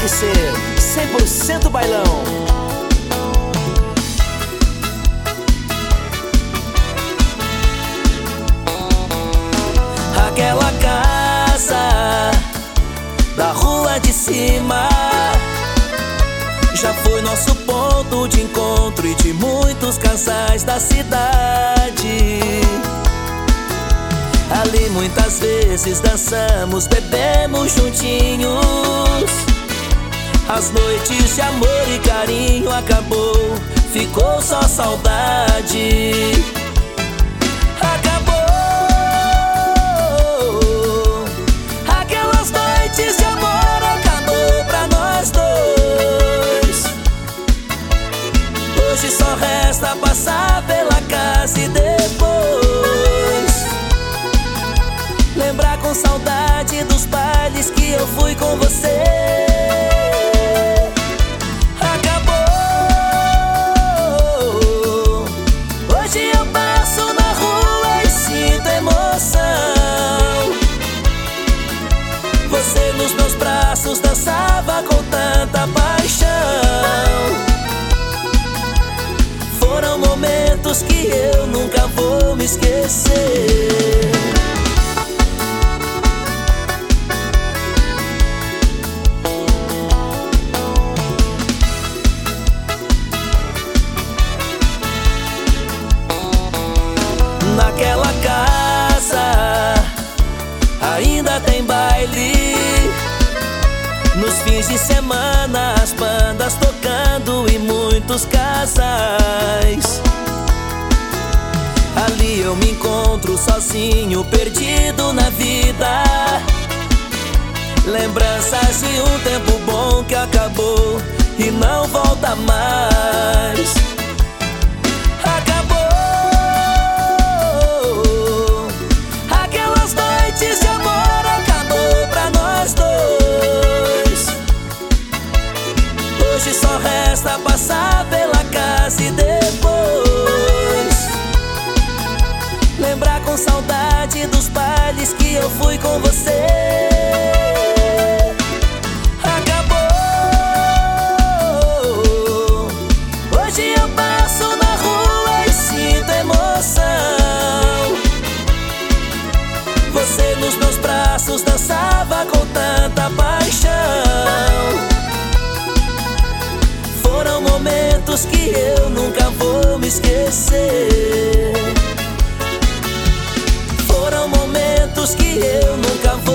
que ser 100% bailão. Aquela casa da rua de cima já foi nosso ponto de encontro e de muitos casais da cidade. Ali muitas vezes dançamos, bebemos juntinhos. As noites de amor e carinho acabou, ficou só saudade. Acabou aquelas noites de amor, acabou pra nós dois. Hoje só resta passar pela casa e depois lembrar com saudade dos bailes que eu fui com você. Acabou. Hoje eu passo na rua e sinto emoção. Você nos meus braços dançava com tanta paixão. Foram momentos que eu nunca vou me esquecer. Naquela casa ainda tem baile. Nos fins de semana as bandas tocando e muitos casais. Ali eu me encontro sozinho, perdido na vida. Lembranças de um tempo bom que acabou e não volta mais. Acabou aquelas noites de amor, acabou pra nós dois. Hoje só resta passar pela casa e depois lembrar com saudade dos bailes que eu fui com você. Acabou. Hoje eu passo na rua e sinto emoção. Você nos meus braços dançava com tanta paixão. Foram momentos que eu nunca vou me esquecer. Foram momentos que eu nunca vou